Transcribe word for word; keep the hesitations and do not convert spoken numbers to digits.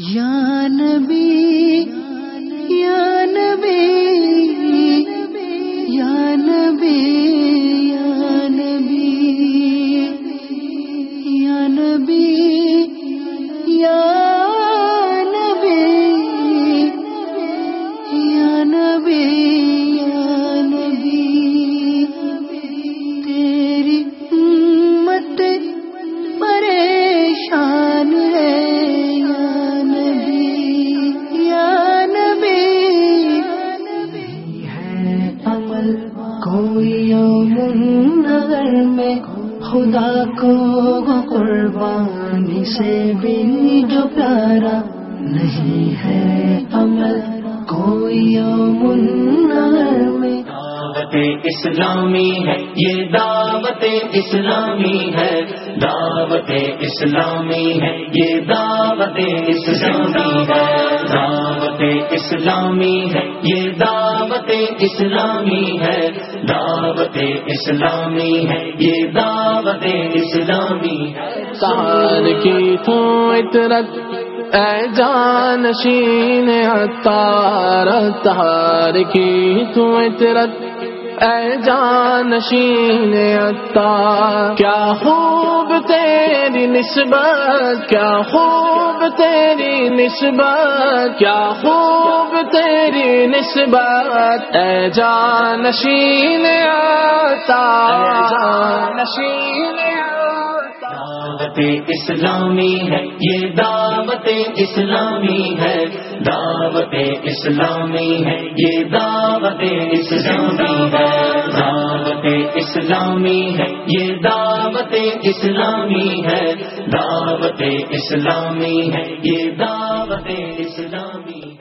یا نبی یا نبی یا نبی یا نبی یا نبی یا نبی یا نبی یا نبی تیری امت پریشان ہے کوئی یوم نگر میں خدا کو قربانی سے بھی جو پیارا نہیں ہے عمل کوئی یوم نگر میں دعوت اسلامی ہے یہ دعوت اسلامی ہے دعوت اسلامی ہے یہ دعوت اسلامی ہے دعوت اسلامی ہے یہ دعوت اسلامی ہے دعوت اسلامی ہے یہ دعوت اسلامی ہے تار کی تو عطرت اے جانشین عطار تار کی تو عطرت اے جانشین عطار کیا خوب تیری نسبت کیا خوب تیری نسبت کیا خوب تیری نسبت اے جانشین عطار اے جانشین دعوت اسلامی ہے یہ دعوت اسلامی ہے دعوت اسلامی ہے یہ دعوت اسلامی ہے دعوت اسلامی ہے یہ دعوت اسلامی ہے دعوت اسلامی ہے یہ دعوت اسلامی